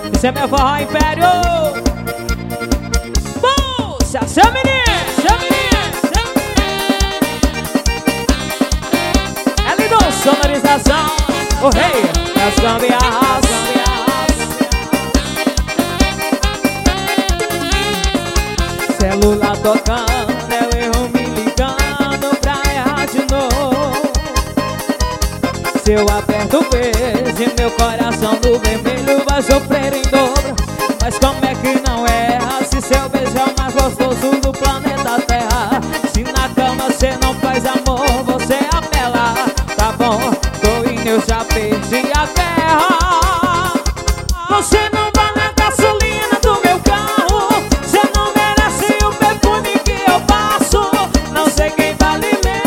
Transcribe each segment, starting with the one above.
Esse é meu forró Império. Puxa, seu menino, seu menino, seu menino. É lindo, sonorização. O rei das gambiarras. Celular tocando, é o erro me ligando pra errar de novo. Se eu aperto o beijo, meu coração no vermelho vai sofrer em dobro. Mas como é que não erra, se seu beijo é o mais gostoso do planeta Terra? Se na cama cê não faz amor, você apela. Tá bom, tô indo, eu já perdi a guerra. Você não vale a gasolina do meu carro, cê não merece o perfume que eu passo. Não sei quem vale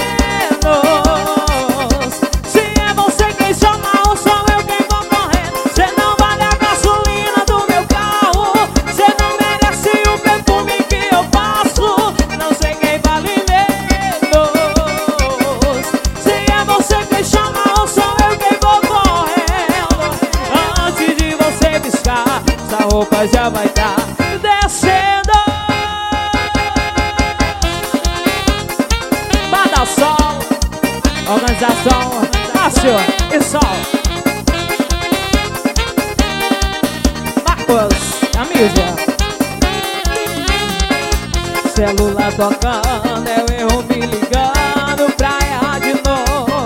menos, se é você quem chama ou sou eu quem vou correndo. Cê não vale a gasolina do meu carro, cê não merece o perfume que eu passo. Não sei quem vale menos, se é você quem chama ou sou eu quem vou correndo. Antes de você piscar, essa roupa já vai estar descendo. Bada Sol, organização Márcio e Sol, Marcos, a mídia. Celular tocando, é o erro me ligando pra errar de novo.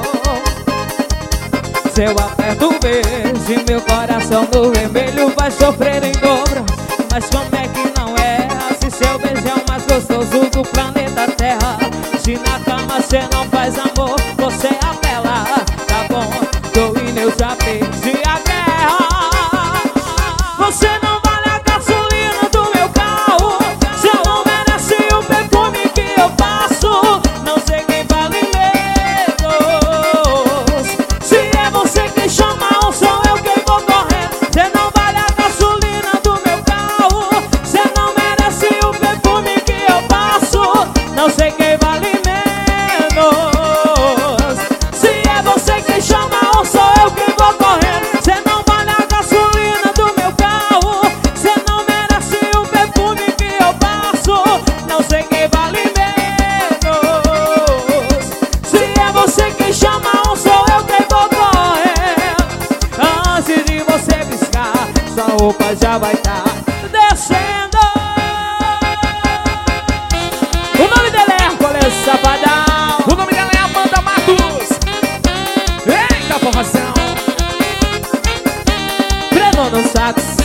Se eu aperto o beijo, meu coração no vermelho vai sofrer em dobro. Mas como é que não erra, se seu beijo é o mais gostoso do planeta Terra? Se na cama cê não faz amor, você apela. Tá bom, tô indo, eu já perdi a guerra. Você não vale a gasolina do meu carro, cê não merece o perfume que eu passo. Não sei quem vale menos, se é você quem chama ou sou eu quem vou correndo. Cê não vale a gasolina do meu carro, cê não merece o perfume que eu passo. Não sei quem vale menos, se é você quem chama ou sou eu quem vou correndo. Cê não vale a gasolina do meu carro, cê não merece o perfume que eu passo. Não sei quem vale menos, se é você quem chama ou sou eu quem vou correndo. Antes de você piscar, sua roupa já vai estar descendo. O nome dela é Hércules Safadão. O nome dela é Amanda Matos. Eita, formação. Breno no sax.